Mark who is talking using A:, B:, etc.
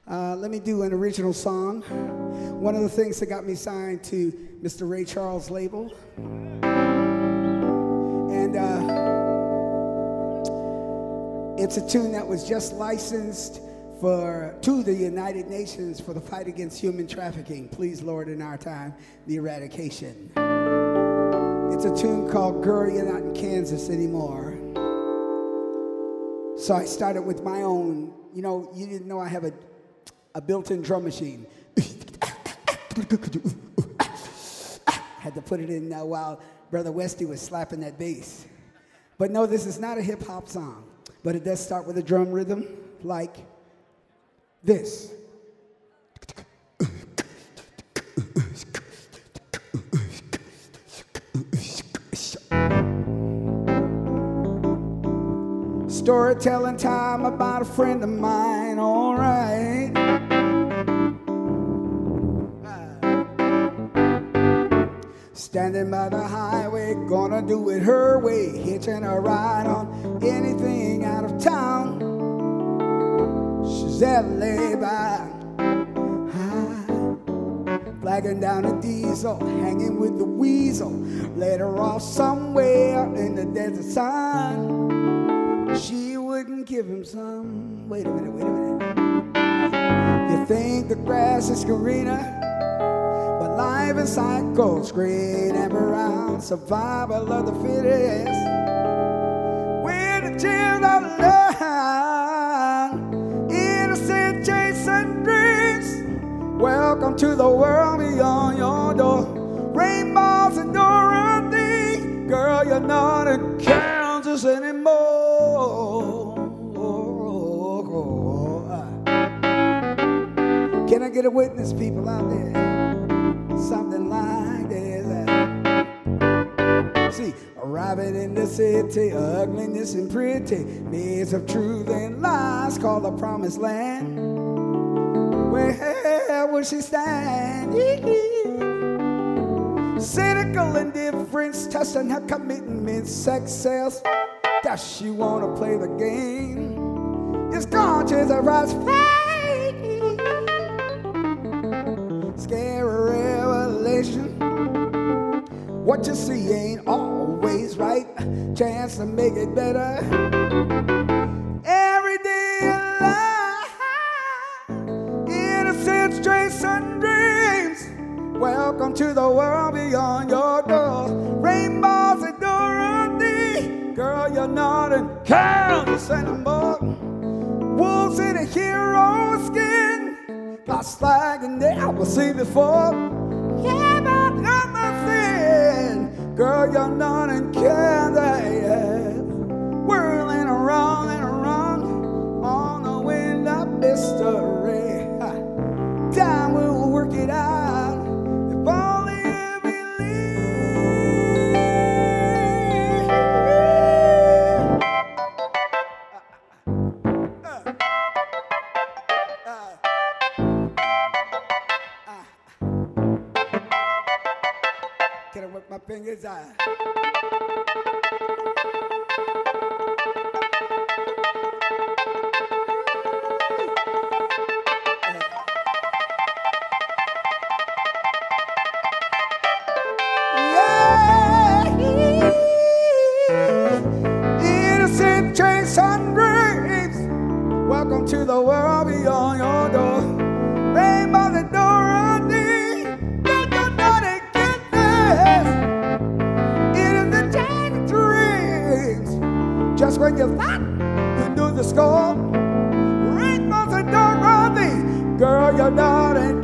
A: Let me do an original song. One of the things that got me signed to Mr. Ray Charles' label. And it's a tune that was just licensed to the United Nations for the fight against human trafficking. Please, Lord, in our time, the eradication. It's a tune called Girl, You're Not in Kansas Anymore. So I started with my own, you know, you didn't know I have a built-in drum machine. Had to put it in while Brother Westy was slapping that bass. But no, this is not a hip-hop song, but it does start with a drum rhythm like this. Storytelling time about a friend of mine, all right. Standing by the highway, gonna do it her way, hitching a ride on anything out of town. She's LA by flagging down a diesel, hanging with the weasel, let her off somewhere in the desert sun. She wouldn't give him some. Wait a minute. You think the grass is greener, but life inside goes green and brown. Survival of the fittest. With the chills of love, innocent chasing dreams. Welcome to the world beyond your door. Rainbows and Dorothy. Girl, you're not in Kansas anymore. Can I get a witness, people out there? Something like this. See, arriving in the city, ugliness and pretty, maze of truth and lies called the promised land. Where will she stand? Cynical indifference, testing her commitment, sex sales. Does she wanna play the game? Is conscious of rights fake? Scary revelation. What you see ain't always right. Chance to make it better. Every day alive, innocence, trace and dreams. Welcome to the world beyond your door. Rainbows and Dorothy. Girl, you're not in Kansas anymore. Wolves in a hero skin. Lost flag and never seen before. Yeah, but not nothing. Girl, you're not in Kansas. Whirling around and around on the wind of mystery. Time will work it out. If only you believe. Can I work my fingers out? Innocent trace and dreams. Welcome to the world beyond your door. Rainbows and Dorothy. You're not in Kansas. Innocent trace and dreams. Just when you thought you knew the score. Rainbows and Dorothy. Girl, you're not in